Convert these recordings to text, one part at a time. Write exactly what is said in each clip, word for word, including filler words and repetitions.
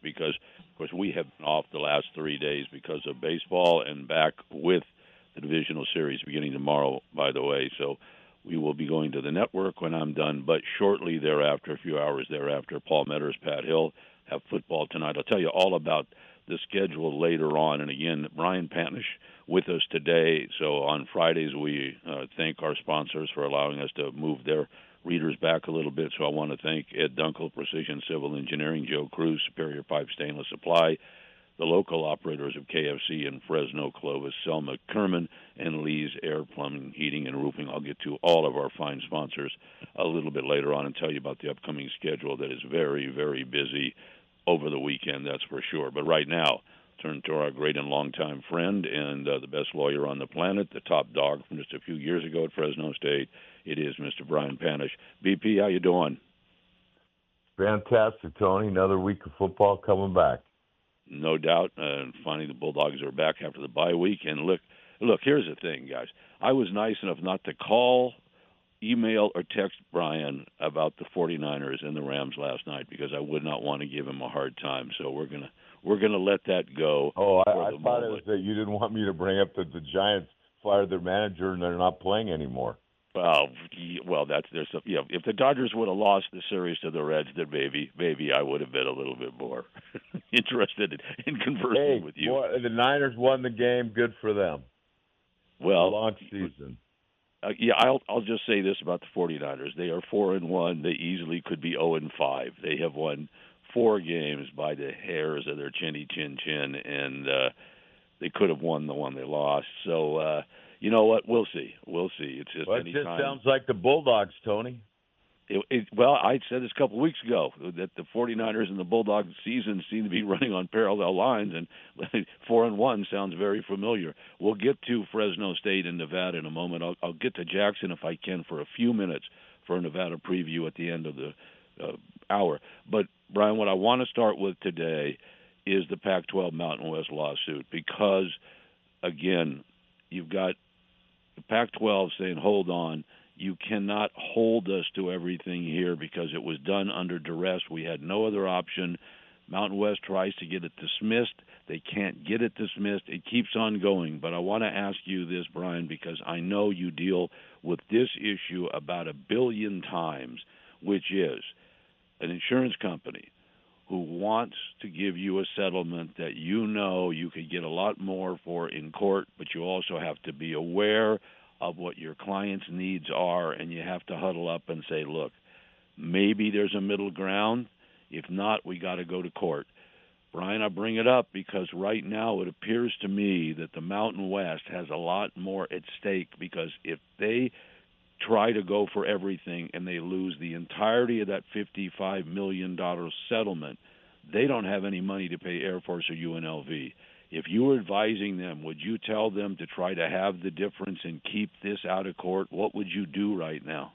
because, of course, we have been off the last three days because of baseball and back with the divisional series beginning tomorrow, by the way. So we will be going to the network when I'm done, but shortly thereafter, a few hours thereafter, Paul Metters, Pat Hill have football tonight. I'll tell you all about the schedule later on. And again, Brian Panish with us today. So on Fridays, we uh, thank our sponsors for allowing us to move their readers back a little bit. So I want to thank Ed Dunkel, Precision Civil Engineering, Joe Cruz, Superior Pipe Stainless Supply, the local operators of K F C in Fresno, Clovis, Selma, Kerman, and Lee's Air Plumbing, Heating, and Roofing. I'll get to all of our fine sponsors a little bit later on and tell you about the upcoming schedule that is very, very busy over the weekend, that's for sure. But right now, turn to our great and longtime friend and uh, the best lawyer on the planet, the top dog from just a few years ago at Fresno State. It is Mister Brian Panish. B P, how you doing? Fantastic, Tony. Another week of football coming back. No doubt. Uh, finally, the Bulldogs are back after the bye week. And look, look, here's the thing, guys. I was nice enough not to call, email, or text Brian about the 49ers and the Rams last night because I would not want to give him a hard time. So we're gonna we're gonna let that go. Oh, I, I thought moment. It was that you didn't want me to bring up that the Giants fired their manager and they're not playing anymore. Well, well, that's there's a, yeah. If the Dodgers would have lost the series to the Reds, then maybe maybe I would have been a little bit more interested in, in conversing hey, with you. Boy, the Niners won the game. Good for them. Well, a long season. Uh, yeah, I'll I'll just say this about the 49ers. They are four and one. They easily could be zero and five. They have won four games by the hairs of their chinny chin chin, and uh, they could have won the one they lost. So. Uh, You know what? We'll see. We'll see. It's just well, it anytime. just sounds like the Bulldogs, Tony. It, it, well, I said this a couple of weeks ago that the 49ers and the Bulldogs season seem to be running on parallel lines, and four and one sounds very familiar. We'll get to Fresno State and Nevada in a moment. I'll, I'll get to Jackson if I can for a few minutes for a Nevada preview at the end of the uh, hour. But Brian, what I want to start with today is the Pac twelve Mountain West lawsuit because, again, you've got the Pac twelve saying, hold on, you cannot hold us to everything here because it was done under duress. We had no other option. Mountain West tries to get it dismissed. They can't get it dismissed. It keeps on going. But I want to ask you this, Brian, because I know you deal with this issue about a billion times, which is an insurance company who wants to give you a settlement that you know you could get a lot more for in court, but you also have to be aware of what your client's needs are, and you have to huddle up and say, look, maybe there's a middle ground. If not, we got to go to court. Brian, I bring it up because right now it appears to me that the Mountain West has a lot more at stake because if they try to go for everything and they lose the entirety of that fifty-five million dollars settlement, they don't have any money to pay Air Force or U N L V. If you were advising them, would you tell them to try to have the difference and keep this out of court? What would you do right now?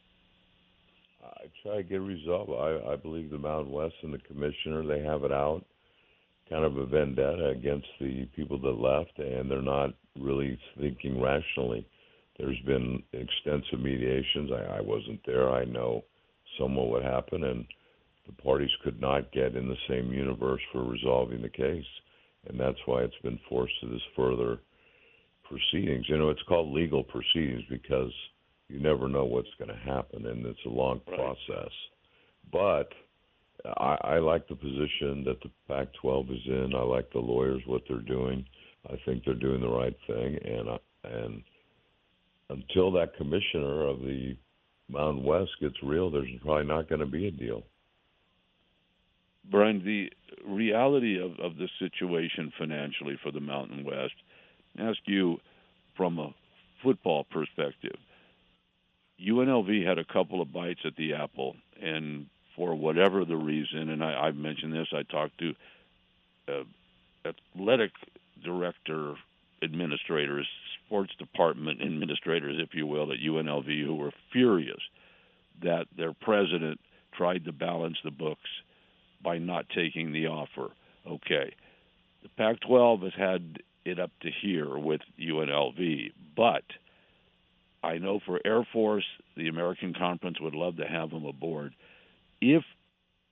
I try to get resolved. I, I believe the Mountain West and the commissioner, they have it out, kind of a vendetta against the people that left, and they're not really thinking rationally. There's been extensive mediations. I, I wasn't there. I know somewhat what happened, and the parties could not get in the same universe for resolving the case, and that's why it's been forced to this further proceedings. You know, it's called legal proceedings because you never know what's going to happen, and it's a long right. process. But I, I like the position that the Pac twelve is in. I like the lawyers, what they're doing. I think they're doing the right thing, and and until that commissioner of the Mountain West gets real, there's probably not going to be a deal. Brian, the reality of, of the situation financially for the Mountain West, I ask you from a football perspective. U N L V had a couple of bites at the apple, and for whatever the reason, and I, I've mentioned this, I talked to uh, athletic director administrators, sports department administrators, if you will, at U N L V who were furious that their president tried to balance the books by not taking the offer. Okay, the Pac twelve has had it up to here with U N L V, but I know for Air Force, the American Conference would love to have them aboard. If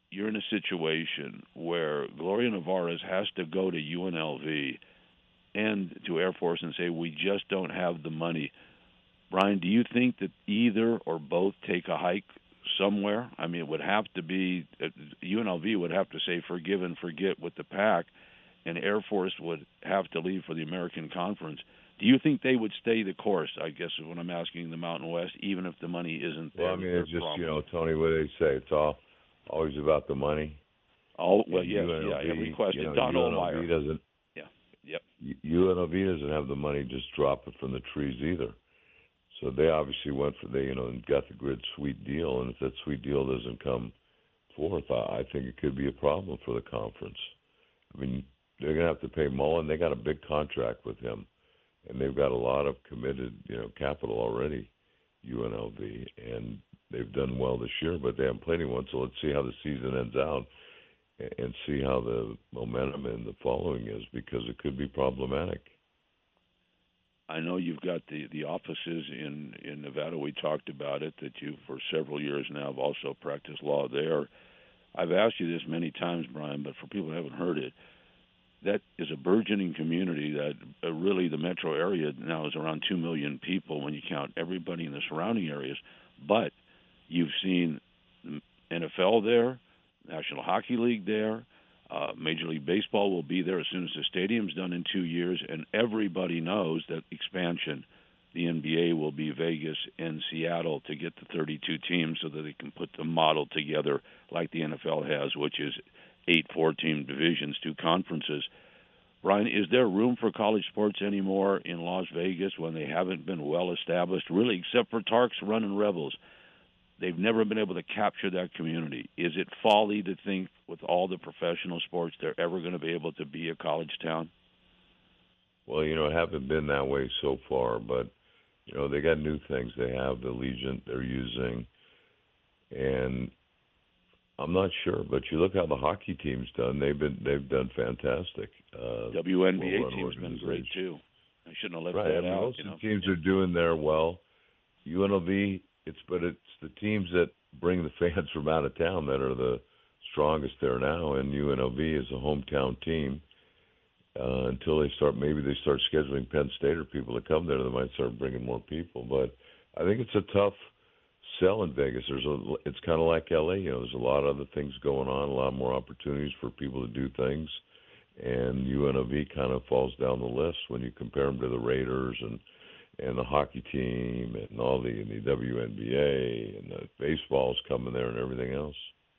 you're in a situation where Gloria Nevarez has to go to U N L V and to Air Force and say, we just don't have the money. Brian, do you think that either or both take a hike somewhere? I mean, it would have to be, U N L V would have to say forgive and forget with the pack, and Air Force would have to leave for the American Conference. Do you think they would stay the course, I guess, is what I'm asking the Mountain West, even if the money isn't there? Well, I mean, it's just, problem? you know, Tony, what do they say? It's all always about the money. Oh, well, and yes, U N L V, yeah, every question, you know, Don Ohlmeyer. Doesn't, yeah, yep. U N L V doesn't have the money just drop it from the trees either. So they obviously went for the, you know, and got the grid sweet deal, and if that sweet deal doesn't come forth, I, I think it could be a problem for the conference. I mean, they're going to have to pay Mullen. They got a big contract with him, and they've got a lot of committed, you know, capital already, U N L V, and they've done well this year, but they haven't played anyone. So let's see how the season ends out and see how the momentum in the following is, because it could be problematic. I know you've got the, the offices in, in Nevada. We talked about it, that you, for several years now, have also practiced law there. I've asked you this many times, Brian, but for people who haven't heard it, that is a burgeoning community that uh, really the metro area now is around two million people when you count everybody in the surrounding areas. But you've seen N F L there, National Hockey League there, uh, Major League Baseball will be there as soon as the stadium's done in two years, and everybody knows that expansion, the N B A will be Vegas and Seattle to get the thirty-two teams so that they can put the model together like the N F L has, which is eight four-team divisions, two conferences. Brian, is there room for college sports anymore in Las Vegas when they haven't been well established, really, except for Tark's running Rebels? They've never been able to capture that community. Is it folly to think with all the professional sports they're ever going to be able to be a college town? Well, you know, it haven't been that way so far, but, you know, they got new things. They have the Allegiant they're using, and I'm not sure, but you look how the hockey team's done. They've been they've done fantastic. Uh, W N B A team's been great too. I shouldn't have left right. that I mean, out. Most you of know? the teams yeah. are doing there well. U N L V, it's but it's the teams that bring the fans from out of town that are the strongest there now. And U N L V is a hometown team. Uh, until they start, maybe they start scheduling Penn State or people to come there, they might start bringing more people. But I think it's a tough sell in Vegas. There's a, it's kind of like L A. You know, there's a lot of other things going on, a lot more opportunities for people to do things, and U N L V kind of falls down the list when you compare them to the Raiders and and the hockey team and all the and the W N B A and the baseball's coming there and everything else.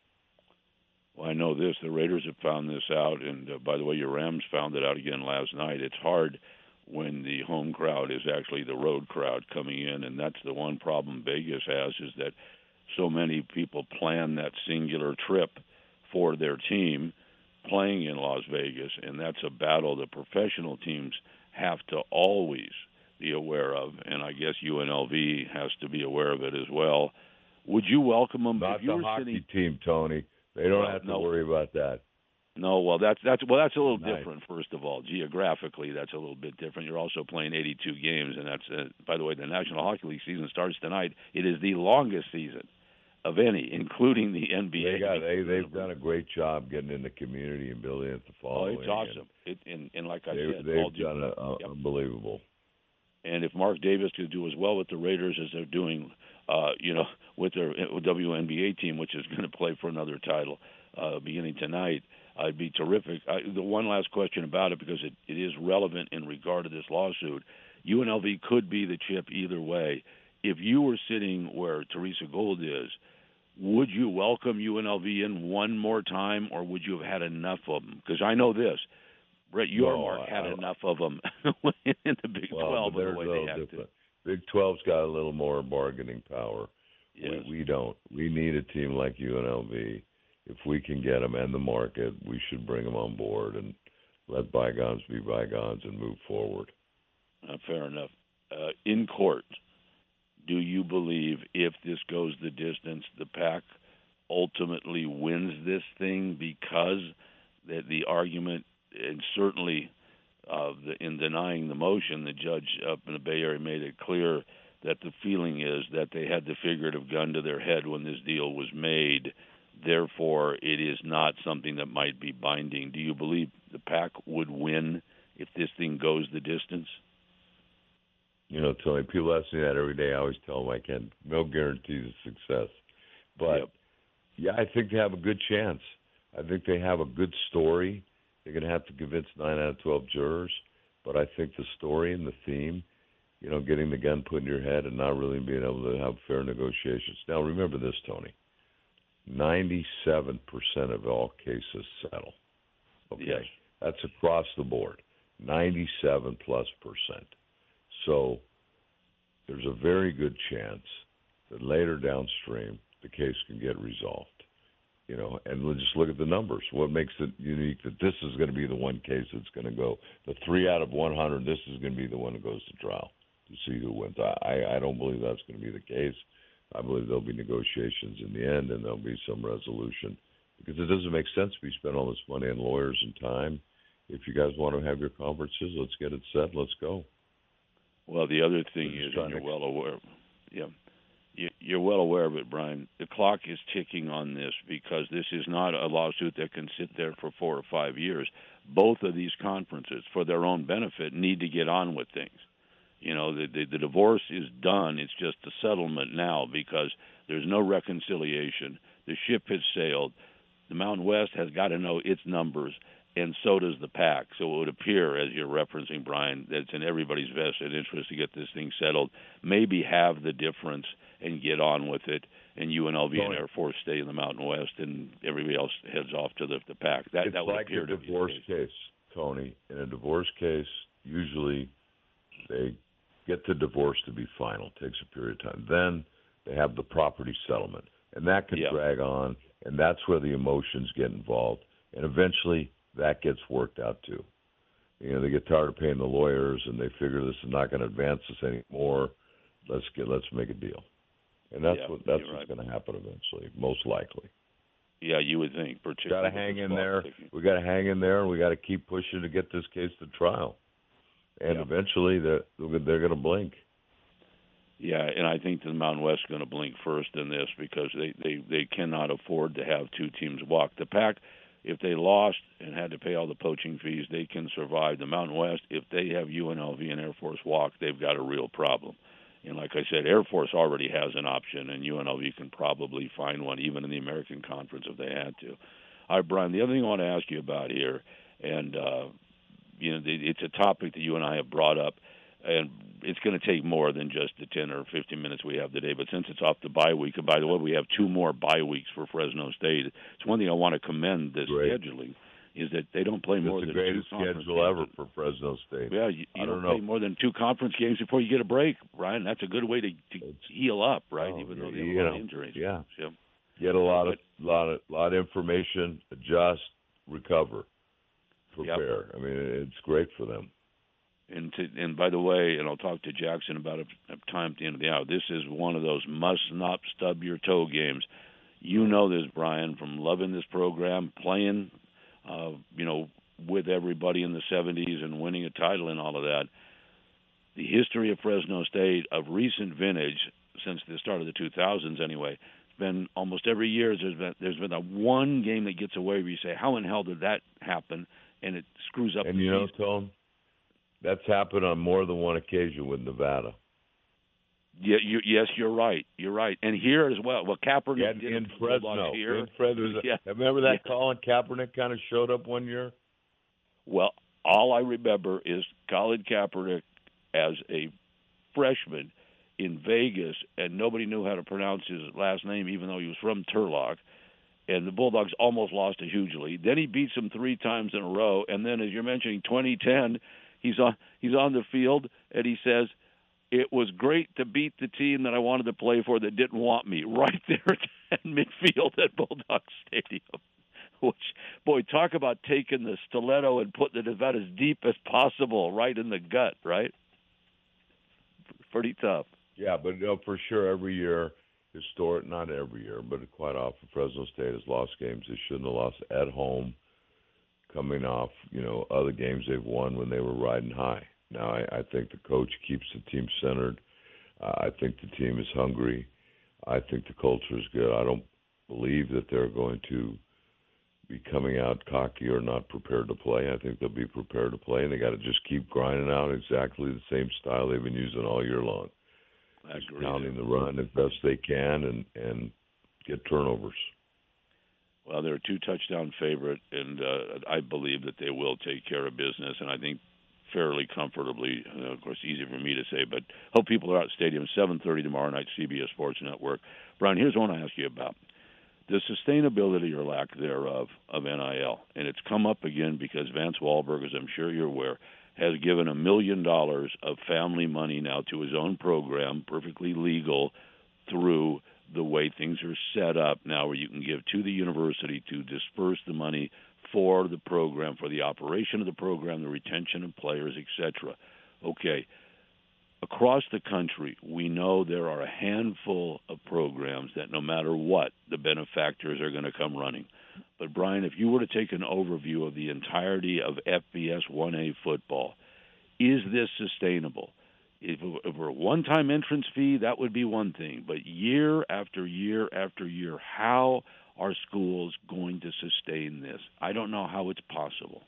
Well, I know this. The Raiders have found this out, and uh, by the way, your Rams found it out again last night. It's hard when the home crowd is actually the road crowd coming in, and that's the one problem Vegas has, is that so many people plan that singular trip for their team playing in Las Vegas, and that's a battle the professional teams have to always be aware of, and I guess U N L V has to be aware of it as well. Would you welcome them? Not if you the were hockey sitting... team, Tony. They don't well, have to no. worry about that. No, well, that's that's well, that's a little nice. different. First of all, geographically, that's a little bit different. You're also playing eighty-two games, and that's uh, by the way, the National Hockey League season starts tonight. It is the longest season of any, including the N B A. They got they they've done a great job getting in the community and building it the following. Oh, it's awesome. It, and, and like I they, said, they've all done a, a, yep. unbelievable. And if Mark Davis could do as well with the Raiders as they're doing, uh, you know, with their W N B A team, which is going to play for another title uh, beginning tonight, uh, it'd be terrific. I, the one last question about it, because it, it is relevant in regard to this lawsuit. U N L V could be the chip either way. If you were sitting where Teresa Gould is, would you welcome U N L V in one more time, or would you have had enough of them? Because I know this. Brett Yormark no, had I, enough of them in the Big well, twelve the way they have different. to. Big twelve's got a little more bargaining power. Yes. We, we don't. We need a team like U N L V. If we can get them and the market, we should bring them on board and let bygones be bygones and move forward. Uh, fair enough. Uh, in court, do you believe if this goes the distance, the PAC ultimately wins this thing, because that the argument, and certainly uh, the, in denying the motion, the judge up in the Bay Area made it clear that the feeling is that they had the figurative gun to their head when this deal was made, Therefore, it is not something that might be binding. Do you believe the Pac would win if this thing goes the distance? You know, Tony, people ask me that every day. I always tell them I can't, no guarantees of success. But, yep. yeah, I think they have a good chance. I think they have a good story. They're going to have to convince nine out of twelve jurors. But I think the story and the theme, you know, getting the gun put in your head and not really being able to have fair negotiations. Now, remember this, Tony. ninety-seven percent of all cases settle. Okay? Yes. That's across the board. ninety-seven plus percent. So there's a very good chance that later downstream the case can get resolved. You know, and we'll just look at the numbers. What makes it unique that this is going to be the one case that's going to go, the three out of one hundred, this is going to be the one that goes to trial to see who wins. I, I don't believe that's going to be the case. I believe there'll be negotiations in the end and there'll be some resolution because it doesn't make sense to be spending all this money on lawyers and time. If you guys want to have your conferences, let's get it set. Let's go. Well, the other thing is, and you're well aware, yeah, you're well aware of it, Brian. The clock is ticking on this because this is not a lawsuit that can sit there for four or five years. Both of these conferences, for their own benefit, need to get on with things. You know, the, the, the divorce is done. It's just a settlement now because there's no reconciliation. The ship has sailed. The Mountain West has got to know its numbers, and so does the Pac. So it would appear, as you're referencing, Brian, that it's in everybody's vested interest to get this thing settled, maybe have the difference and get on with it, and U N L V and Air Force stay in the Mountain West, and everybody else heads off to the, the Pac. That, it's that would like appear a to be divorce the case. case, Tony. In a divorce case, usually they get the divorce to be final. It takes a period of time. Then they have the property settlement, and that can yep. drag on, and that's where the emotions get involved, and eventually that gets worked out too. You know, they get tired of paying the lawyers, and they figure this is not going to advance us anymore. Let's get let's make a deal, and that's yeah, what that's what's right. going to happen eventually, most likely. Yeah, you would think. Particularly, got to hang in there. Thinking. We got to hang in there, and we got to keep pushing to get this case to trial. And yeah. eventually, they're they're going to blink. Yeah, and I think the Mountain West is going to blink first in this because they, they, they cannot afford to have two teams walk. The Pac, if they lost and had to pay all the poaching fees, they can survive. The Mountain West, if they have U N L V and Air Force walk, they've got a real problem. And like I said, Air Force already has an option, and U N L V can probably find one, even in the American Conference if they had to. All right, Brian, the other thing I want to ask you about here, and uh, you know, it's a topic that you and I have brought up, and it's going to take more than just the ten or fifteen minutes we have today. But since it's off the bye week, and by the way, we have two more bye weeks for Fresno State. It's one thing I want to commend this Great. scheduling is that they don't play more it's than the greatest two conference schedule games. ever for Fresno State. Yeah, you, you I don't, don't play know. more than two conference games before you get a break, Brian. That's a good way to, to heal up, right? Oh, Even though they have you a lot know, of injuries. Yeah. yeah. Get a lot of lot of lot of information, adjust, recover, prepare. Yep. I mean, it's great for them. And to, and by the way, and I'll talk to Jackson about it a time at the end of the hour, this is one of those must-not stub your toe games. You know this, Brian, from loving this program, playing, uh, you know, with everybody in the seventies and winning a title and all of that. The history of Fresno State of recent vintage, since the start of the two thousands anyway, it's been almost every year there's been, there's been a one game that gets away where you say, how in hell did that happen? And it screws up and the you know, season. Tom, that's happened on more than one occasion with Nevada. Yeah, you, yes, you're right. You're right, and here as well. Well, Kaepernick Yeah, did in it Fresno. here. In Fresno. Yeah. Remember that Yeah. Colin Kaepernick kind of showed up one year? Well, all I remember is Colin Kaepernick as a freshman in Vegas, and nobody knew how to pronounce his last name, even though he was from Turlock. And the Bulldogs almost lost it hugely. Then he beats them three times in a row, and then, as you're mentioning, twenty ten, he's on he's on the field, and he says, "It was great to beat the team that I wanted to play for that didn't want me," right there at midfield at Bulldog Stadium. Which, boy, talk about taking the stiletto and putting it about as deep as possible right in the gut, right? Pretty tough. Yeah, but no, for sure, every year, historic, not every year, but quite often, Fresno State has lost games they shouldn't have lost at home, coming off, you know, other games they've won when they were riding high. Now, I, I think the coach keeps the team centered. Uh, I think the team is hungry. I think the culture is good. I don't believe that they're going to be coming out cocky or not prepared to play. I think they'll be prepared to play, and they got to just keep grinding out exactly the same style they've been using all year long. I Just agree. pounding the run as best they can and, and get turnovers. Well, they're a two-touchdown favorite, and uh, I believe that they will take care of business, and I think fairly comfortably. Uh, of course, easy for me to say, but hope people are out at stadium. seven thirty tomorrow night, C B S Sports Network. Brian, here's what I want to ask you about. The sustainability or lack thereof of N I L, and it's come up again because Vance Wahlberg, as I'm sure you're aware, has given a million dollars of family money now to his own program, perfectly legal, through the way things are set up now, where you can give to the university to disperse the money for the program, for the operation of the program, the retention of players, et cetera. Okay. Across the country, we know there are a handful of programs that no matter what, the benefactors are going to come running. But, Brian, if you were to take an overview of the entirety of F B S one A football, is this sustainable? If it were a one-time entrance fee, that would be one thing. But year after year after year, how are schools going to sustain this? I don't know how it's possible.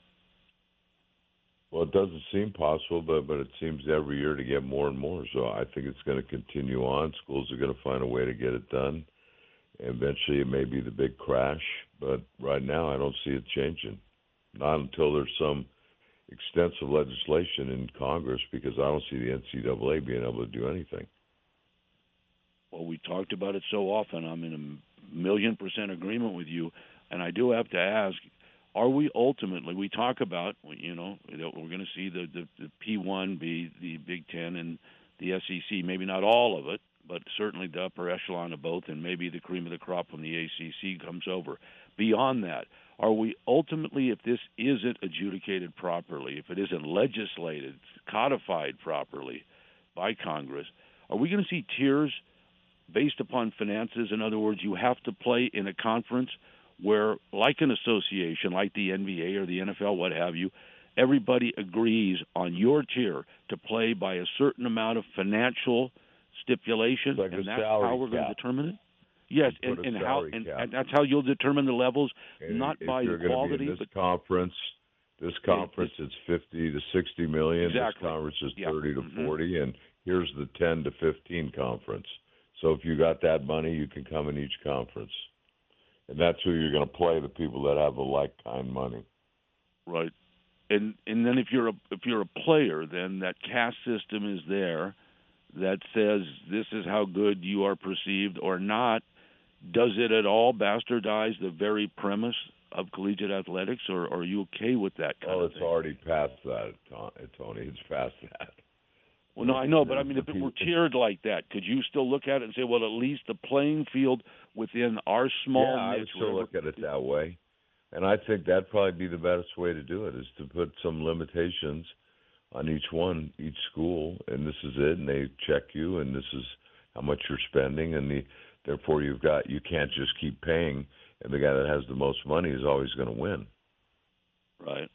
Well, it doesn't seem possible, but but it seems every year to get more and more. So I think it's going to continue on. Schools are going to find a way to get it done. Eventually, it may be the big crash, but right now I don't see it changing. Not until there's some extensive legislation in Congress, because I don't see the N C double A being able to do anything. Well, we talked about it so often. I'm in a million percent agreement with you, and I do have to ask, are we ultimately, we talk about, you know, that we're going to see the, the, the P one be the Big Ten and the S E C, maybe not all of it, but certainly the upper echelon of both, and maybe the cream of the crop from the A C C comes over. Beyond that, are we ultimately, if this isn't adjudicated properly, if it isn't legislated, codified properly by Congress, are we going to see tiers based upon finances? In other words, you have to play in a conference where, like an association, like the N B A or the N F L, what have you, everybody agrees on your tier to play by a certain amount of financial stipulation, like and that's how we're going to determine it? Yes, and, and how and, and that's how you'll determine the levels, and not if by you're the going quality. To be in this but conference, this conference is fifty to sixty million. Exactly. This conference is yeah. thirty to mm-hmm. forty, and here's the ten to fifteen conference. So if you got that money, you can come in each conference, and that's who you're going to play. The people that have the like kind money. Right, and and then if you're a if you're a player, then that caste system is there that says this is how good you are perceived or not. Does it at all bastardize the very premise of collegiate athletics, or, or are you okay with that kind oh, of thing? Oh, it's already past that, Tony. It's past that. Well, no, I know, but I mean, if it were tiered like that, could you still look at it and say, well, at least the playing field within our small yeah, niche? I would still whatever, look at it that way. And I think that'd probably be the best way to do it, is to put some limitations on each one, each school, and this is it, and they check you, and this is how much you're spending, and the, therefore you've got, you can't just keep paying, and the guy that has the most money is always going to win. Right.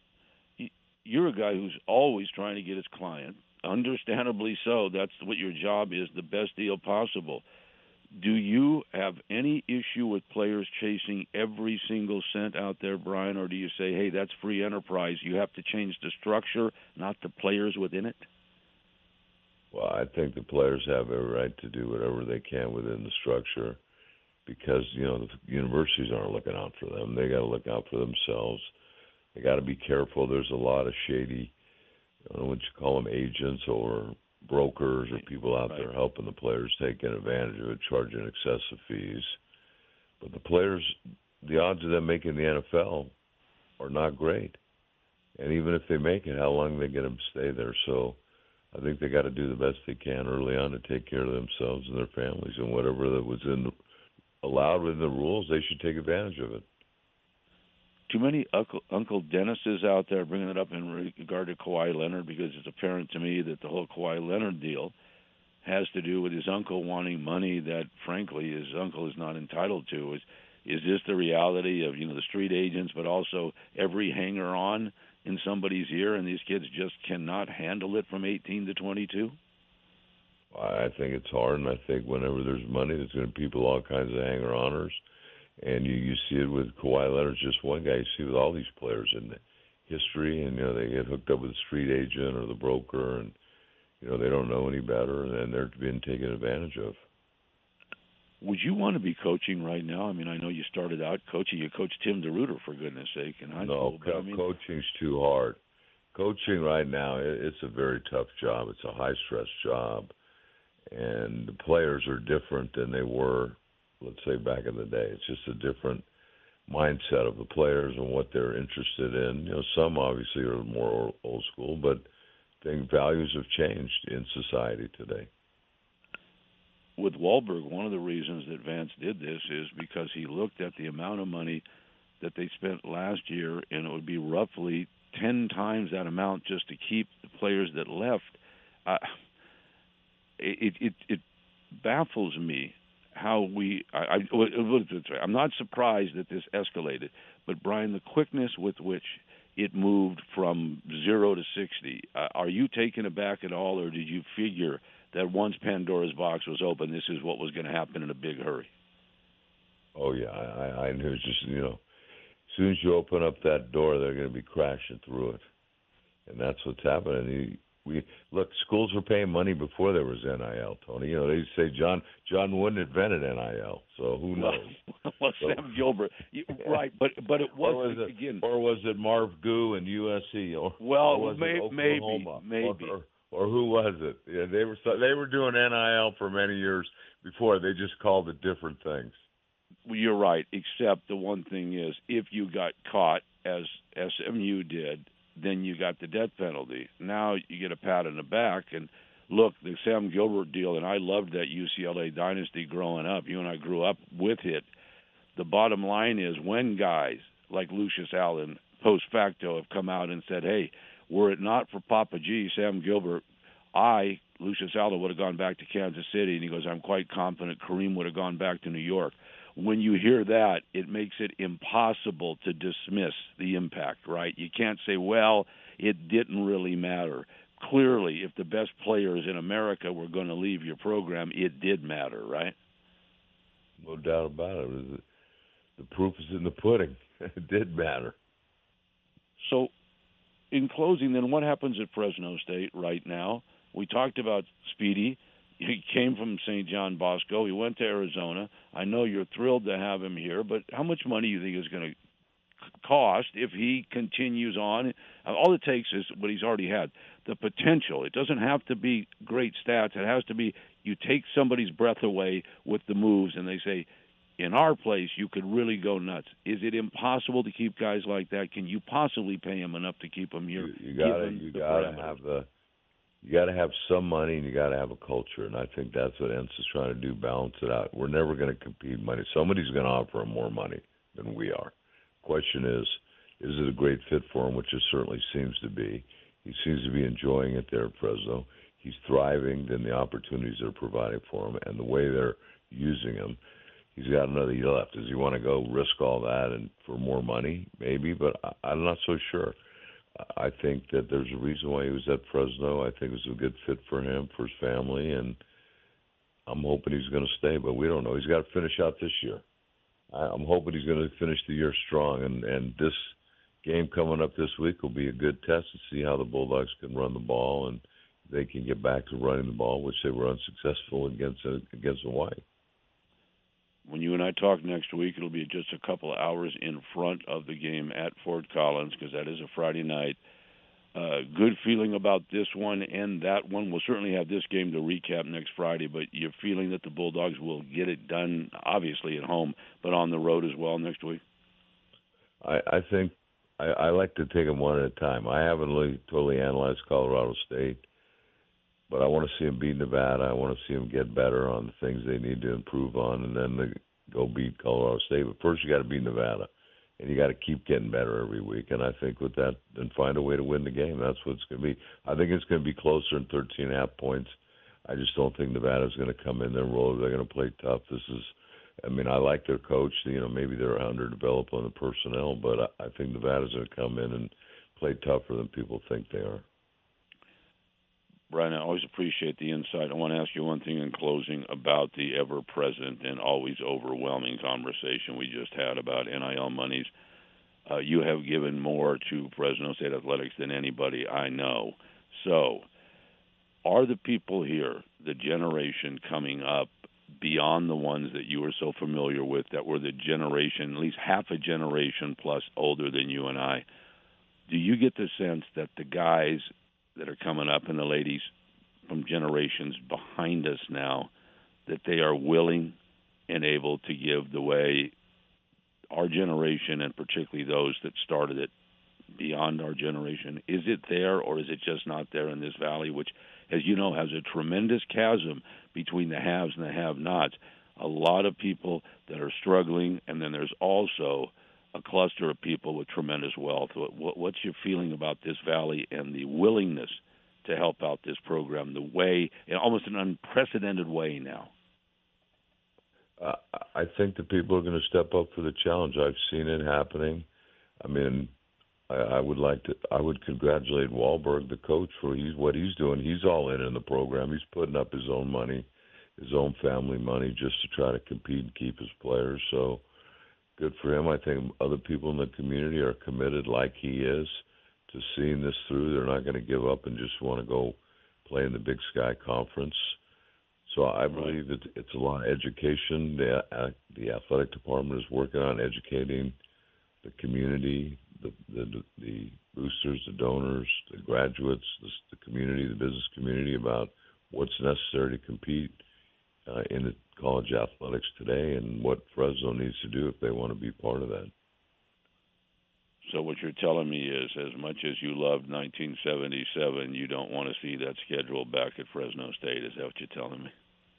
You're a guy who's always trying to get his client, understandably so. That's what your job is, the best deal possible. Do you have any issue with players chasing every single cent out there, Brian, or do you say, hey, that's free enterprise, you have to change the structure, not the players within it? Well, I think the players have every right to do whatever they can within the structure, because, you know, the universities aren't looking out for them. They got to look out for themselves. They got to be careful. There's a lot of shady, I don't know what you call them, agents or brokers or people out right. there helping the players, taking advantage of it, charging excessive fees. But the players, the odds of them making the N F L are not great. And even if they make it, how long they get them to stay there? So I think they got to do the best they can early on to take care of themselves and their families, and whatever that was in allowed within the rules, they should take advantage of it. Too many Uncle, Uncle Dennis's out there bringing it up in regard to Kawhi Leonard, because it's apparent to me that the whole Kawhi Leonard deal has to do with his uncle wanting money that, frankly, his uncle is not entitled to. Is is this the reality of, you know, the street agents, but also every hanger-on in somebody's ear, and these kids just cannot handle it from eighteen to twenty-two? I think it's hard, and I think whenever there's money, there's going to be people, all kinds of hanger-oners. And you, you see it with Kawhi Leonard's just one guy. You see it with all these players in the history, and you know they get hooked up with the street agent or the broker, and you know they don't know any better, and then they're being taken advantage of. Would you want to be coaching right now? I mean, I know you started out coaching. You coached Tim DeRuyter, for goodness sake, in high no, school. No, I mean, coaching's too hard. Coaching right now, it's a very tough job. It's a high-stress job, and the players are different than they were, let's say, back in the day. It's just a different mindset of the players and what they're interested in. You know, some obviously are more old school, but I think values have changed in society today. With Wahlberg, one of the reasons that Vance did this is because he looked at the amount of money that they spent last year, and it would be roughly ten times that amount just to keep the players that left. Uh, it, it it baffles me how we. I, I, I'm not surprised that this escalated, but Brian, the quickness with which it moved from zero to sixty, uh, are you taken aback at all, or did you figure that once Pandora's box was open, this is what was going to happen in a big hurry? Oh yeah, I, I knew. It just you know, as soon as you open up that door, they're going to be crashing through it, and that's what's happening. You, we look, schools were paying money before there was N I L, Tony. You know, they say John John Wooden invented N I L, so who knows? Well, well so, Sam Gilbert, you, right? But but it was, or was it again, or was it Marv Goo and U S C? Or well, or was may, it maybe Oklahoma? maybe. Or, or, or who was it? Yeah, they were they were doing N I L for many years before. They just called it different things. Well, you're right, except the one thing is, if you got caught, as S M U did, then you got the death penalty. Now you get a pat on the back. And look, the Sam Gilbert deal, and I loved that U C L A dynasty growing up. You and I grew up with it. The bottom line is, when guys like Lucius Allen, post facto, have come out and said, hey, were it not for Papa G, Sam Gilbert, I, Lucius Allen, would have gone back to Kansas City. And he goes, I'm quite confident Kareem would have gone back to New York. When you hear that, it makes it impossible to dismiss the impact, right? You can't say, well, it didn't really matter. Clearly, if the best players in America were going to leave your program, it did matter, right? No doubt about it. The proof is in the pudding. It did matter. So, in closing, then, what happens at Fresno State right now? We talked about Speedy. He came from Saint John Bosco. He went to Arizona. I know you're thrilled to have him here, but how much money do you think is going to cost if he continues on? All it takes is what he's already had, the potential. It doesn't have to be great stats. It has to be you take somebody's breath away with the moves, and they say, in our place, you could really go nuts. Is it impossible to keep guys like that? Can you possibly pay him enough to keep them here? You, you gotta, you gotta have the, you gotta have some money, and you gotta have a culture. And I think that's what Entz is trying to do, balance it out. We're never going to compete money. Somebody's going to offer him more money than we are. Question is, is it a great fit for him? Which it certainly seems to be. He seems to be enjoying it there at Fresno. He's thriving in the opportunities they're providing for him and the way they're using him. He's got another year left. Does he want to go risk all that and for more money? Maybe, but I, I'm not so sure. I think that there's a reason why he was at Fresno. I think it was a good fit for him, for his family, and I'm hoping he's going to stay, but we don't know. He's got to finish out this year. I, I'm hoping he's going to finish the year strong, and, and this game coming up this week will be a good test to see how the Bulldogs can run the ball and they can get back to running the ball, which they were unsuccessful against against Hawaii. When you and I talk next week, it'll be just a couple of hours in front of the game at Fort Collins, because that is a Friday night. Uh, good feeling about this one and that one. We'll certainly have this game to recap next Friday, but you're feeling that the Bulldogs will get it done, obviously at home, but on the road as well next week? I, I think I, I like to take them one at a time. I haven't really totally analyzed Colorado State, but I want to see them beat Nevada. I want to see them get better on the things they need to improve on, and then they go beat Colorado State. But first, you got to beat Nevada, and you got to keep getting better every week. And I think with that, then find a way to win the game. That's what it's going to be. I think it's going to be closer than thirteen and a half points. I just don't think Nevada's going to come in there and roll. They're going to play tough. This is, I mean, I like their coach. You know, maybe they're underdeveloped on the personnel, but I, I think Nevada's going to come in and play tougher than people think they are. Brian, I always appreciate the insight. I want to ask you one thing in closing about the ever-present and always overwhelming conversation we just had about N I L monies. Uh, you have given more to Fresno State Athletics than anybody I know. So are the people here, the generation coming up, beyond the ones that you were so familiar with, that were the generation, at least half a generation plus older than you and I, do you get the sense that the guys that are coming up and the ladies from generations behind us now, that they are willing and able to give the way our generation, and particularly those that started it beyond our generation, is it there, or is it just not there in this valley, which, as you know, has a tremendous chasm between the haves and the have-nots? A lot of people that are struggling, and then there's also a cluster of people with tremendous wealth. What's your feeling about this valley and the willingness to help out this program the way, in almost an unprecedented way now? Uh, I think the people are going to step up for the challenge. I've seen it happening. I mean, I, I would like to. I would congratulate Wahlberg, the coach, for he's what he's doing. He's all in in the program. He's putting up his own money, his own family money, just to try to compete and keep his players. So good for him. I think other people in the community are committed, like he is, to seeing this through. They're not going to give up and just want to go play in the Big Sky Conference. So I believe that it's a lot of education. The, uh, the athletic department is working on educating the community, the the, the boosters, the donors, the graduates, the, the community, the business community about what's necessary to compete uh, in the college athletics today and what Fresno needs to do if they want to be part of that. So what you're telling me is, as much as you loved nineteen seventy-seven, you don't want to see that schedule back at Fresno State. Is that what you're telling me?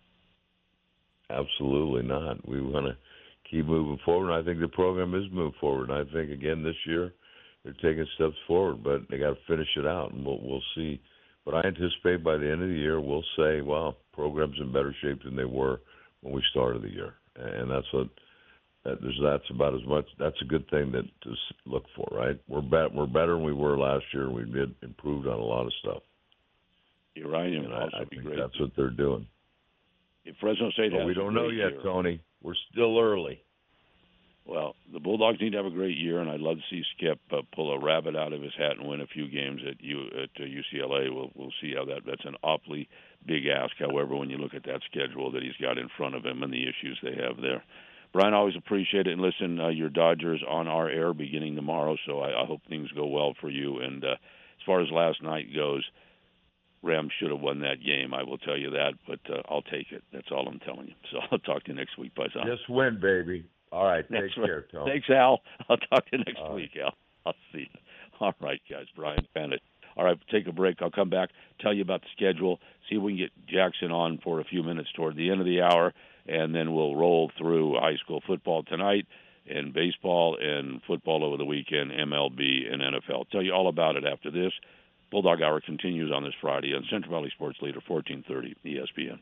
Absolutely not. We want to keep moving forward. And I think the program is moving forward. And I think, again, this year they're taking steps forward, but they got to finish it out, and we'll, we'll see. But I anticipate by the end of the year we'll say, well, program's in better shape than they were when we started the year. And that's what that, there's, that's about as much. That's a good thing that to look for, right? We're, be, we're better than we were last year. We did improved on a lot of stuff. You're right. And, and also I, I be think great. that's what they're doing. If Fresno State but has we don't know yet, year, Tony. We're still early. Well, the Bulldogs need to have a great year, and I'd love to see Skip uh, pull a rabbit out of his hat and win a few games at U at uh, U C L A. We'll we'll see how that. That's an awfully big ask. However, when you look at that schedule that he's got in front of him and the issues they have there, Brian, I always appreciate it. And listen, uh, your Dodgers on our air beginning tomorrow, so I, I hope things go well for you. And uh, as far as last night goes, Rams should have won that game, I will tell you that, but uh, I'll take it. That's all I'm telling you. So I'll talk to you next week, Buzz. Just win, baby. All right, take That's care, Tom. Thanks, Al. I'll talk to you next all week, right. Al. I'll see you. All right, guys. Brian Bennett. All right, take a break. I'll come back, tell you about the schedule, see if we can get Jackson on for a few minutes toward the end of the hour, and then we'll roll through high school football tonight and baseball and football over the weekend, M L B and N F L. I'll tell you all about it after this. Bulldog Hour continues on this Friday on Central Valley Sports Leader, fourteen thirty E S P N.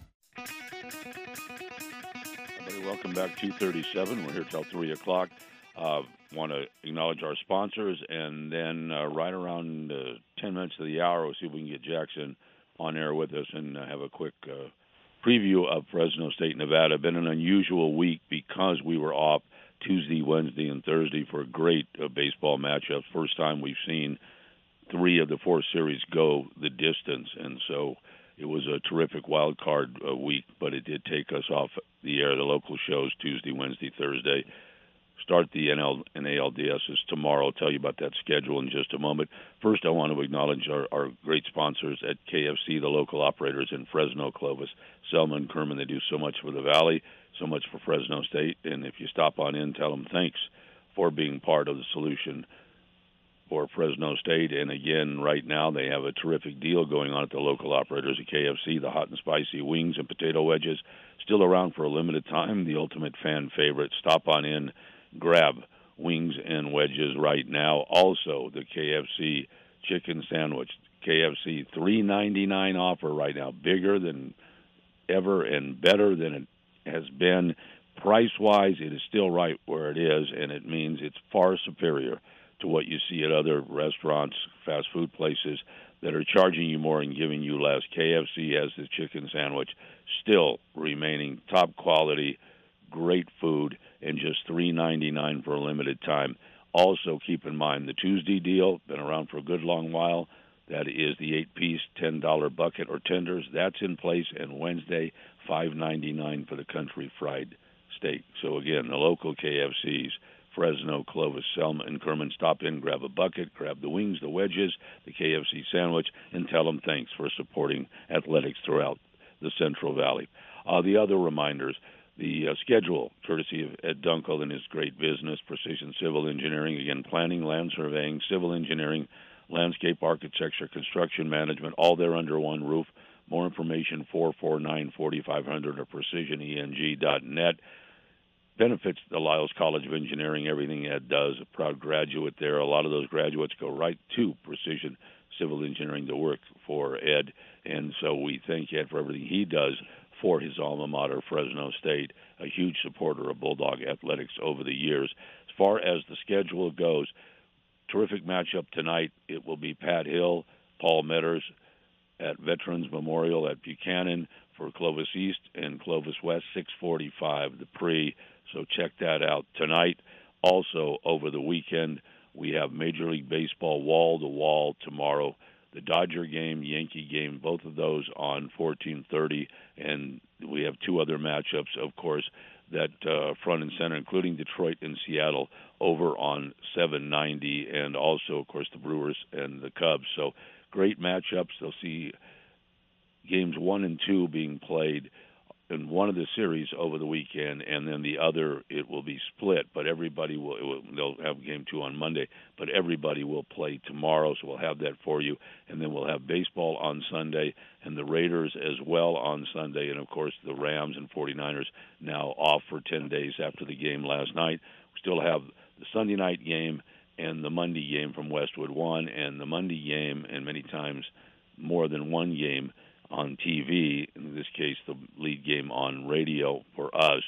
Everybody, welcome back, two thirty-seven. We're here till three o'clock. Uh, want to acknowledge our sponsors, and then uh, right around uh, ten minutes of the hour, we'll see if we can get Jackson on air with us and uh, have a quick uh, preview of Fresno State, Nevada. Been an unusual week because we were off Tuesday, Wednesday, and Thursday for great uh, baseball matchups. First time we've seen three of the four series go the distance, and so it was a terrific wild card uh, week, but it did take us off the air. The local shows Tuesday, Wednesday, Thursday. Start the N L and A L D Ss tomorrow. I'll tell you about that schedule in just a moment. First, I want to acknowledge our, our great sponsors at K F C, the local operators in Fresno, Clovis, Selma, and Kerman. They do so much for the Valley, so much for Fresno State, and if you stop on in, tell them thanks for being part of the solution for Fresno State. And again, right now they have a terrific deal going on at the local operators at K F C. The hot and spicy wings and potato wedges still around for a limited time. The ultimate fan favorite. Stop on in, grab wings and wedges right now. Also, the K F C chicken sandwich. K F C three ninety-nine offer right now, bigger than ever and better than it has been. Price-wise, it is still right where it is, and it means it's far superior to what you see at other restaurants, fast food places that are charging you more and giving you less. K F C has the chicken sandwich, still remaining top quality, great food, and just three ninety-nine for a limited time. Also, keep in mind the Tuesday deal, been around for a good long while. That is the eight-piece ten dollar bucket or tenders. That's in place. And Wednesday, five ninety-nine for the country fried steak. So, again, the local K F Cs, Fresno, Clovis, Selma, and Kerman. Stop in, grab a bucket, grab the wings, the wedges, the K F C sandwich, and tell them thanks for supporting athletics throughout the Central Valley. Uh, the other reminders, the uh, schedule, courtesy of Ed Dunkel and his great business, Precision Civil Engineering, again, planning, land surveying, civil engineering, landscape architecture, construction management, all there under one roof. More information, four four nine, four five zero zero or precision e n g dot net. Benefits the Lyles College of Engineering, everything Ed does, a proud graduate there. A lot of those graduates go right to Precision Civil Engineering to work for Ed, and so we thank Ed for everything he does for his alma mater, Fresno State, a huge supporter of Bulldog athletics over the years. As far as the schedule goes, terrific matchup tonight. It will be Pat Hill, Paul Metters at Veterans Memorial at Buchanan for Clovis East and Clovis West, six forty-five, the pre. So check that out tonight. Also, over the weekend, we have Major League Baseball wall-to-wall tomorrow. The Dodger game, Yankee game, both of those on fourteen thirty. And we have two other matchups, of course, that uh, front and center, including Detroit and Seattle, over on seven ninety, and also, of course, the Brewers and the Cubs. So great matchups. They'll see games one and two being played in one of the series over the weekend, and then the other, it will be split, but everybody will, it will they'll have game two on Monday, but everybody will play tomorrow, so we'll have that for you. And then we'll have baseball on Sunday, and the Raiders as well on Sunday, and of course the Rams and forty-niners now off for ten days after the game last night. We still have the Sunday night game and the Monday game from Westwood One, and the Monday game, and many times more than one game on T V, in this case the lead game on radio for us.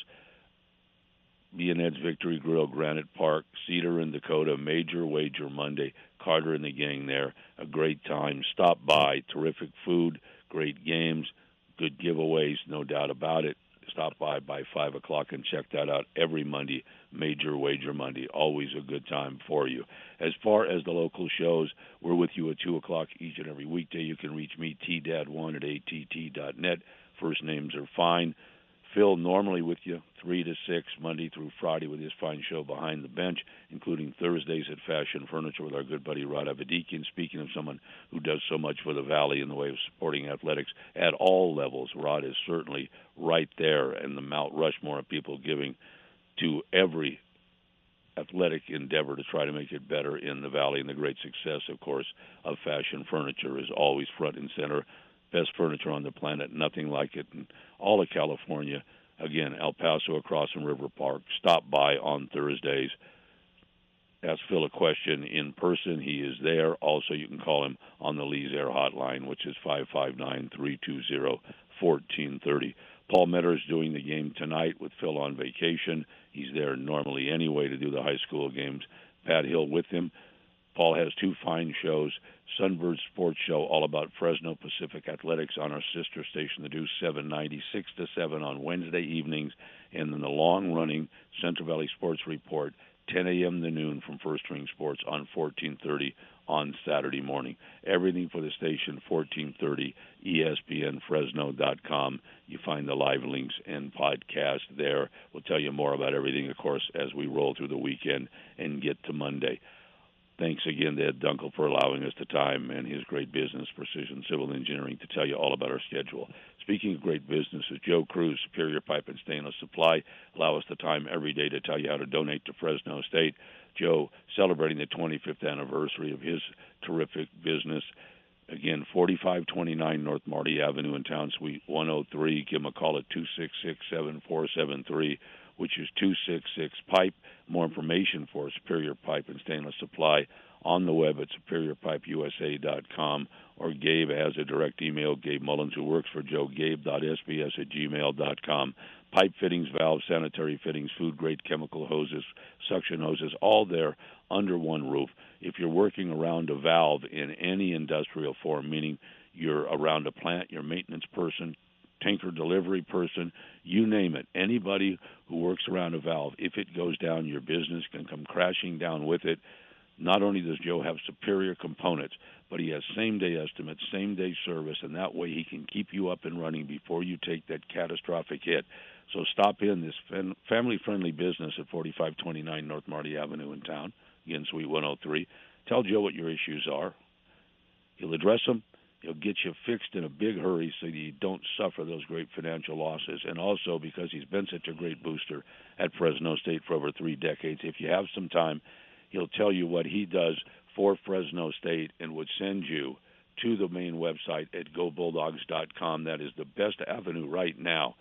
B and Ed's Victory Grill, Granite Park, Cedar and Dakota, Major Wager Monday, Carter and the gang there, a great time. Stop by, terrific food, great games, good giveaways, no doubt about it. Stop by by five o'clock and check that out every Monday, Major Wager Monday. Always a good time for you. As far as the local shows, we're with you at two o'clock each and every weekday. You can reach me, T Dad one at A T T dot net. First names are fine. Phil normally with you three to six, Monday through Friday with his fine show Behind the Bench, including Thursdays at Fashion Furniture with our good buddy Rod Avedikian. Speaking of someone who does so much for the Valley in the way of supporting athletics at all levels, Rod is certainly right there, and the Mount Rushmore of people giving to every athletic endeavor to try to make it better in the Valley. And the great success, of course, of Fashion Furniture is always front and center. Best furniture on the planet, nothing like it in all of California. Again, El Paso across from River Park. Stop by on Thursdays. Ask Phil a question in person. He is there. Also, you can call him on the Lee's Air hotline, which is five five nine, three two zero, one four three zero. Paul Metter is doing the game tonight with Phil on vacation. He's there normally anyway to do the high school games. Pat Hill with him. Paul has two fine shows. Sunbird Sports Show, all about Fresno Pacific Athletics on our sister station, the Deuce seven ninety, six to seven on Wednesday evenings. And then the long-running Central Valley Sports Report, ten a.m. to noon from First Ring Sports on fourteen thirty on Saturday morning. Everything for the station, fourteen thirty, E S P N Fresno dot com. You find the live links and podcast there. We'll tell you more about everything, of course, as we roll through the weekend and get to Monday. Thanks again to Ed Dunkel for allowing us the time and his great business, Precision Civil Engineering, to tell you all about our schedule. Speaking of great businesses, Joe Cruz, Superior Pipe and Stainless Supply, allow us the time every day to tell you how to donate to Fresno State. Joe celebrating the twenty-fifth anniversary of his terrific business. Again, forty-five twenty-nine North Marty Avenue in Town Suite one oh three. Give him a call at two six six, seven four seven three, which is two six six pipe. More information for Superior Pipe and Stainless Supply on the web at superior pipe u s a dot com, or Gabe has a direct email, Gabe Mullins, who works for Joe, gabe dot s b s at gmail dot com. pipe fittings, valves, sanitary fittings, food-grade chemical hoses, suction hoses, all there under one roof. If you're working around a valve in any industrial form, meaning you're around a plant, you're a maintenance person, tanker delivery person, you name it, anybody who works around a valve, if it goes down, your business can come crashing down with it. Not only does Joe have superior components, but he has same-day estimates, same-day service, and that way he can keep you up and running before you take that catastrophic hit. So stop in this fam- family-friendly business at forty-five twenty-nine North Marty Avenue in town, again, Suite one oh three. Tell Joe what your issues are. He'll address them. He'll get you fixed in a big hurry so that you don't suffer those great financial losses. And also because he's been such a great booster at Fresno State for over three decades, if you have some time, he'll tell you what he does for Fresno State and would send you to the main website at go bulldogs dot com. That is the best avenue right now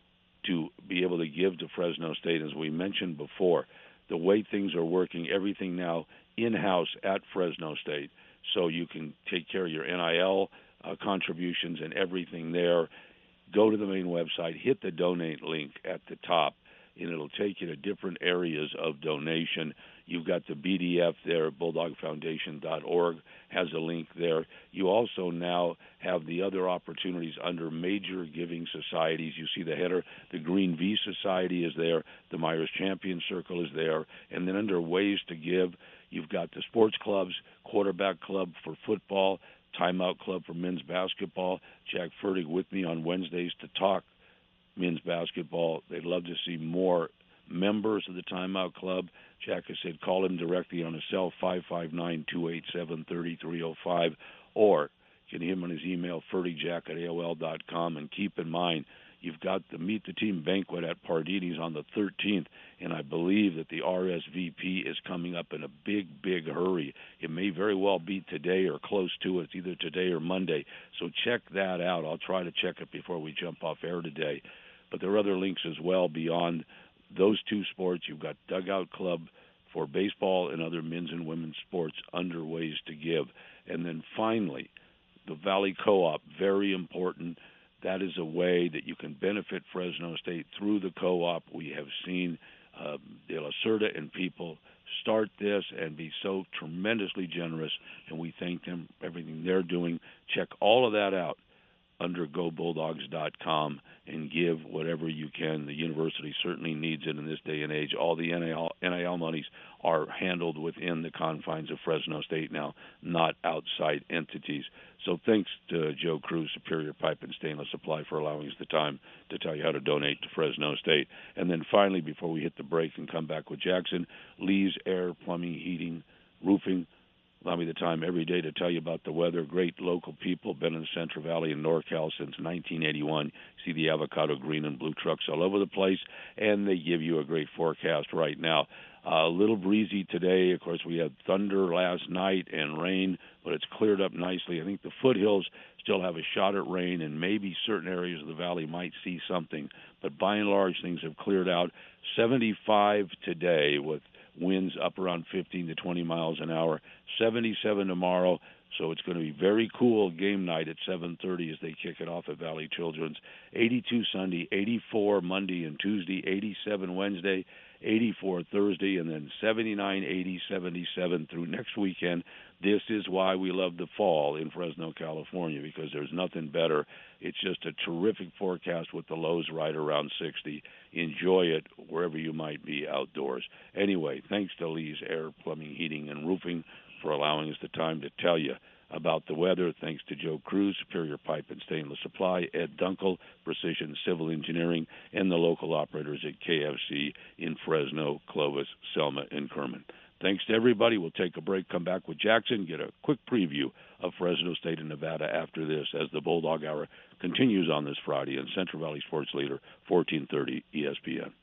to be able to give to Fresno State. As we mentioned before, the way things are working, everything now in-house at Fresno State, so you can take care of your N I L uh, contributions and everything there. Go to the main website, hit the donate link at the top, and it'll take you to different areas of donation. You've got the B D F there, bulldog foundation dot org has a link there. You also now have the other opportunities under major giving societies. You see the header, the Green V Society is there, the Myers Champion Circle is there, and then under ways to give, you've got the sports clubs, quarterback club for football, timeout club for men's basketball. Jack Fertig with me on Wednesdays to talk men's basketball. They'd love to see more members of the Timeout Club. Jack has said call him directly on his cell, five five nine, two eight seven, three three zero five, or get him on his email, fertigjack at A O L dot com. And keep in mind, you've got the Meet the Team banquet at Pardini's on the thirteenth, and I believe that the R S V P is coming up in a big, big hurry. It may very well be today or close to it. It's either today or Monday, so check that out. I'll try to check it before we jump off air today. But there are other links as well beyond those two sports. You've got Dugout Club for baseball and other men's and women's sports under ways to give. And then finally, the Valley Co-op, very important. That is a way that you can benefit Fresno State through the co-op. We have seen uh, De La Cerda and people start this and be so tremendously generous, and we thank them for everything they're doing. Check all of that out under go bulldogs dot com and give whatever you can. The university certainly needs it in this day and age. All the N I L, N I L monies are handled within the confines of Fresno State now, not outside entities. So thanks to Joe Cruz, Superior Pipe and Stainless Supply, for allowing us the time to tell you how to donate to Fresno State. And then finally, before we hit the break and come back with Jackson, Lee's Air, Plumbing, Heating, Roofing. Allow me the time every day to tell you about the weather. Great local people, been in the Central Valley and NorCal since nineteen eighty-one. See the avocado green and blue trucks all over the place, and they give you a great forecast right now. Uh, a little breezy today. Of course, we had thunder last night and rain, but it's cleared up nicely. I think the foothills still have a shot at rain, and maybe certain areas of the valley might see something. But by and large, things have cleared out. seventy-five today with winds up around fifteen to twenty miles an hour. seventy-seven tomorrow, so it's going to be very cool game night at seven thirty as they kick it off at Valley Children's. eighty-two Sunday, eighty-four Monday and Tuesday, eighty-seven Wednesday, eighty-four Thursday, and then seventy-nine, eighty, seventy-seven through next weekend. This is why we love the fall in Fresno, California, because there's nothing better. It's just a terrific forecast with the lows right around sixty. Enjoy it wherever you might be outdoors. Anyway, thanks to Lee's Air, Plumbing, Heating, and Roofing for allowing us the time to tell you about the weather. Thanks to Joe Cruz, Superior Pipe and Stainless Supply, Ed Dunkel, Precision Civil Engineering, and the local operators at K F C in Fresno, Clovis, Selma, and Kerman. Thanks to everybody. We'll take a break, come back with Jackson, get a quick preview of Fresno State and Nevada after this as the Bulldog Hour continues on this Friday on Central Valley Sports Leader, fourteen thirty E S P N.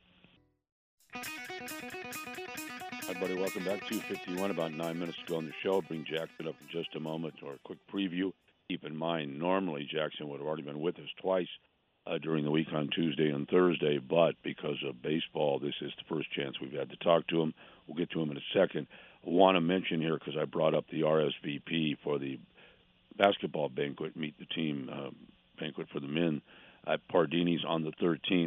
Hi, buddy. Welcome back. two fifty-one, about nine minutes to go on the show. Bring Jackson up in just a moment or a quick preview. Keep in mind, normally Jackson would have already been with us twice uh, during the week on Tuesday and Thursday, but because of baseball, this is the first chance we've had to talk to him. We'll get to him in a second. I want to mention here, because I brought up the R S V P for the basketball banquet, Meet the Team uh, banquet for the men at Pardini's on the thirteenth.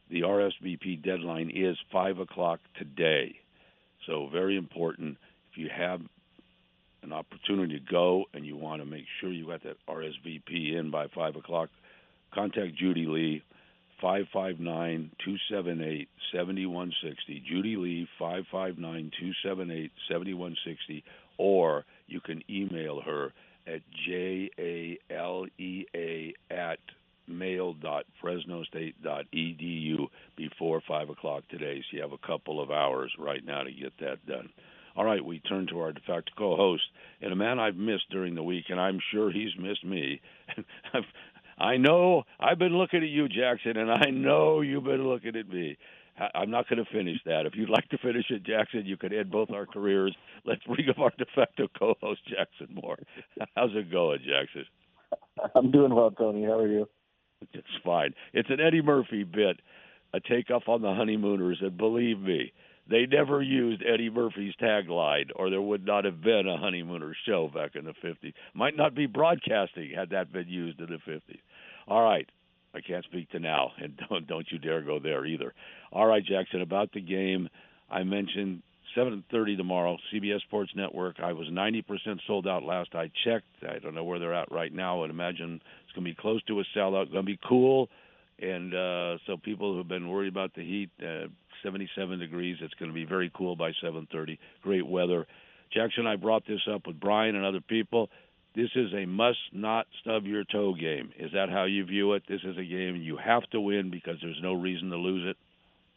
The R S V P deadline is five o'clock today. So very important. If you have an opportunity to go and you want to make sure you got that R S V P in by five o'clock, contact Judy Lee, five five nine, two seven eight, seven one six zero. Judy Lee, five five nine, two seven eight, seven one six zero. Or you can email her at J A L E A at mail dot fresno state dot e d u before five o'clock today. So you have a couple of hours right now to get that done. All right, we turn to our de facto co-host, and a man I've missed during the week, and I'm sure he's missed me. I've, I know I've been looking at you, Jackson, and I know you've been looking at me. I'm not going to finish that. If you'd like to finish it, Jackson, you could end both our careers. Let's bring up our de facto co-host, Jackson Moore. How's it going, Jackson? I'm doing well, Tony. How are you? It's fine. It's an Eddie Murphy bit, a takeoff on the Honeymooners, and believe me, they never used Eddie Murphy's tagline, or there would not have been a Honeymooners show back in the fifties. Might not be broadcasting had that been used in the fifties. All right. I can't speak to now, and don't, don't you dare go there either. All right, Jackson, about the game, I mentioned seven thirty tomorrow, C B S Sports Network. I was ninety percent sold out last I checked. I don't know where they're at right now. I'd imagine it's going to be close to a sellout. It's going to be cool, and uh, so people who have been worried about the heat, uh, seventy-seven degrees, it's going to be very cool by seven thirty. Great weather. Jackson, I brought this up with Brian and other people. This is a must-not-stub-your-toe game. Is that how you view it? This is a game you have to win because there's no reason to lose it?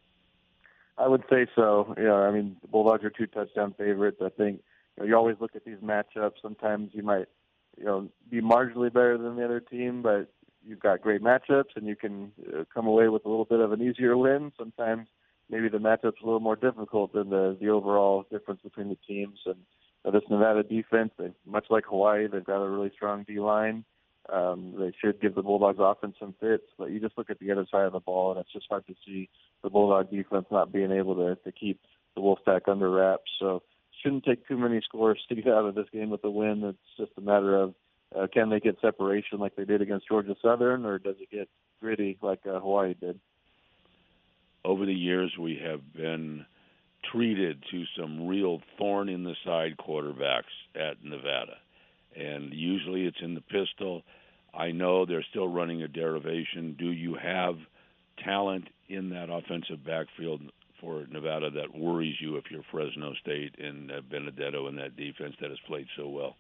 I would say so. Yeah, I mean, the Bulldogs are two touchdown favorites. I think you know, you always look at these matchups. Sometimes you might, you know, be marginally better than the other team, but you've got great matchups and you can uh, come away with a little bit of an easier win. Sometimes maybe the matchup's a little more difficult than the the overall difference between the teams. And uh, this Nevada defense, they, much like Hawaii, they've got a really strong D-line. Um, they should give the Bulldogs offense some fits, but you just look at the other side of the ball, and it's just hard to see the Bulldog defense not being able to, to keep the Wolfpack under wraps. So shouldn't take too many scores to get out of this game with a win. It's just a matter of uh, can they get separation like they did against Georgia Southern, or does it get gritty like uh, Hawaii did? Over the years, we have been treated to some real thorn-in-the-side quarterbacks at Nevada, and usually it's in the pistol. I know they're still running a derivation. Do you have talent in that offensive backfield for Nevada that worries you if you're Fresno State and uh, Benedetto in that defense that has played so well?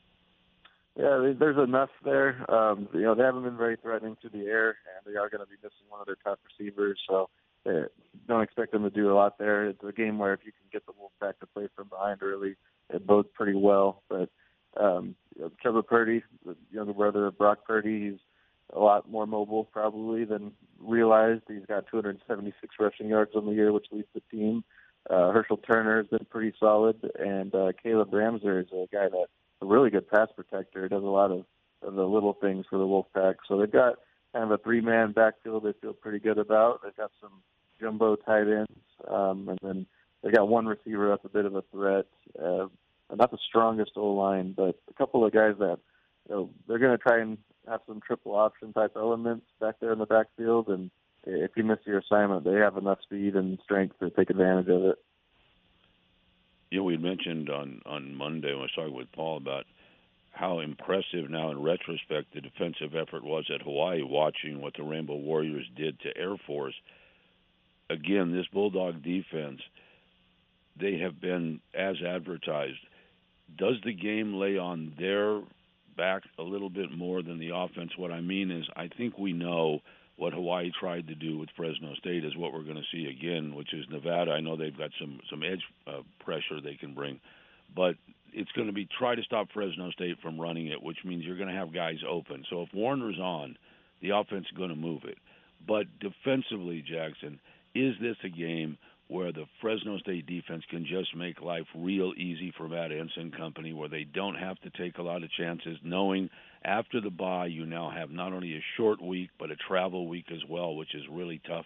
Yeah, there's enough there. Um, you know, they haven't been very threatening to the air, and they are going to be missing one of their top receivers, so uh, don't expect them to do a lot there. It's a game where if you can get the Wolfpack to play from behind early, it bodes pretty well. But um, you know, Trevor Purdy, the younger brother of Brock Purdy, he's a lot more mobile probably than realized. He's got two hundred seventy-six rushing yards on the year, which leads the team. Uh, Herschel Turner has been pretty solid, and uh, Caleb Ramser is a guy that's a really good pass protector. Does a lot of, of the little things for the Wolfpack. So they've got kind of a three-man backfield they feel pretty good about. They've got some jumbo tight ends, um, and then they got one receiver that's a bit of a threat. Uh, not the strongest O-line, but a couple of guys that you know, they're going to try and have some triple option type elements back there in the backfield, and if you miss your assignment, they have enough speed and strength to take advantage of it. You know, we had mentioned on, on Monday when I was talking with Paul about how impressive now in retrospect the defensive effort was at Hawaii, watching what the Rainbow Warriors did to Air Force. Again, this Bulldog defense, they have been as advertised. Does the game lay on their back a little bit more than the offense? What I mean is I think we know what Hawaii tried to do with Fresno State is what we're going to see again, which is Nevada. I know they've got some, some edge uh, pressure they can bring, but it's going to be try to stop Fresno State from running it, which means you're going to have guys open. So if Warner's on, the offense is going to move it. But defensively, Jackson, is this a game where the Fresno State defense can just make life real easy for Matt Ensign Company, where they don't have to take a lot of chances, knowing after the bye you now have not only a short week but a travel week as well, which is really tough?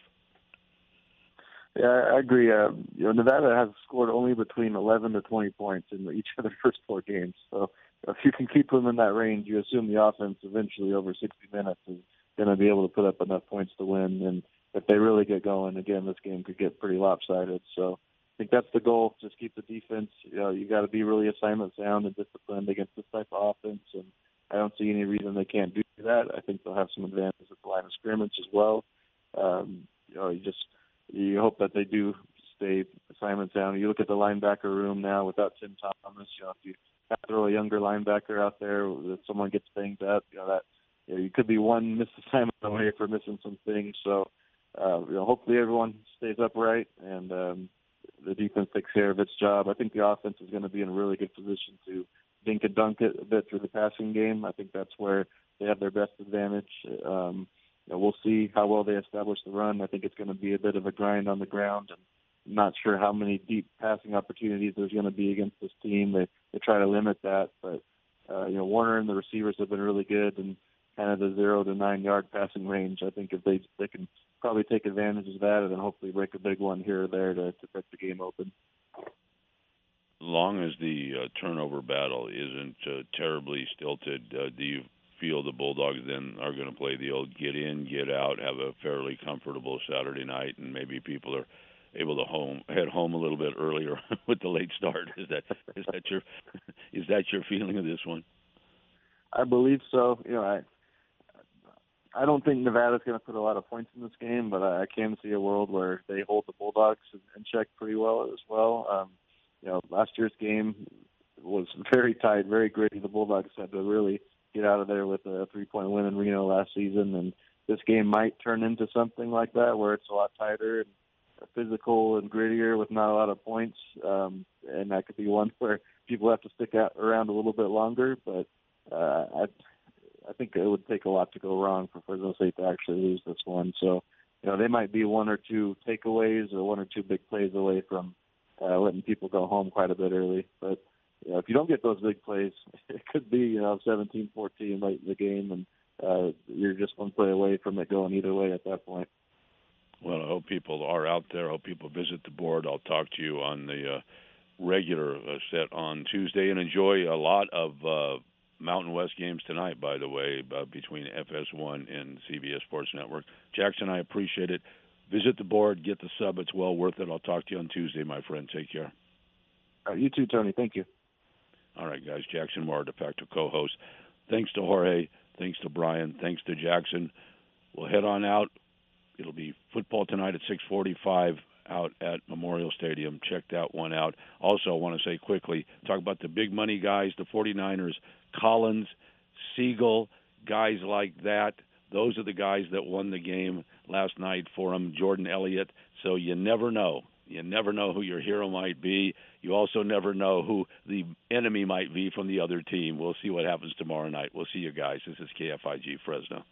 Yeah, I agree. Uh, you know, Nevada has scored only between eleven to twenty points in each of their first four games. So if you can keep them in that range, you assume the offense eventually over sixty minutes is going to be able to put up enough points to win. And if they really get going, again, this game could get pretty lopsided. So I think that's the goal. Just keep the defense. You know, you got to be really assignment sound and disciplined against this type of offense. And I don't see any reason they can't do that. I think they'll have some advantages at the line of scrimmage as well. Um, you know, you just you hope that they do stay assignment sound. You look at the linebacker room now without Tim Thomas. You know, if you have to throw a younger linebacker out there, if someone gets banged up, you know that you know, you could be one missed assignment away for missing some things. So, uh, you know, hopefully everyone stays upright and um, the defense takes care of its job. I think the offense is going to be in a really good position to dink and dunk it a bit through the passing game. I think that's where they have their best advantage. Um, you know, we'll see how well they establish the run. I think it's going to be a bit of a grind on the ground, and I'm not sure how many deep passing opportunities there's going to be against this team. They they try to limit that, but uh, you know, Warner and the receivers have been really good and kind of the zero to nine yard passing range. I think if they they can probably take advantage of that and then hopefully break a big one here or there to to break the game open. Long as the uh, turnover battle isn't uh, terribly stilted, uh, do you feel the Bulldogs then are going to play the old get in, get out, have a fairly comfortable Saturday night, and maybe people are able to home head home a little bit earlier with the late start? Is that is that your is that your feeling of this one? I believe so. You know, I I don't think Nevada's going to put a lot of points in this game, but I, I can see a world where they hold the Bulldogs in, in check pretty well as well. Um, you know, last year's game was very tight, very gritty. The Bulldogs had to really get out of there with a three-point win in Reno last season, and this game might turn into something like that, where it's a lot tighter and physical and grittier with not a lot of points. Um, and that could be one where people have to stick out around a little bit longer. But uh, I, I think it would take a lot to go wrong for Fresno State to actually lose this one. So, you know, they might be one or two takeaways or one or two big plays away from uh, letting people go home quite a bit early. But you know, if you don't get those big plays, it could be, you know, seventeen fourteen late in the game, and uh, you're just one play away from it going either way at that point. Well, I hope people are out there. I hope people visit the board. I'll talk to you on the uh, regular uh, set on Tuesday, and enjoy a lot of uh, Mountain West games tonight, by the way, uh, between F S one and C B S Sports Network. Jackson, I appreciate it. Visit the board, get the sub. It's well worth it. I'll talk to you on Tuesday, my friend. Take care. All right, you too, Tony. Thank you. All right, guys. Jackson Moore, de facto co-host. Thanks to Jorge. Thanks to Brian. Thanks to Jackson. We'll head on out. It'll be football tonight at six forty-five out at Memorial Stadium. Check that one out. Also, I want to say quickly, talk about the big money guys, the 49ers, Collins, Siegel, guys like that. Those are the guys that won the game last night for them, Jordan Elliott. So you never know. You never know who your hero might be. You also never know who the enemy might be from the other team. We'll see what happens tomorrow night. We'll see you guys. This is K F I G Fresno.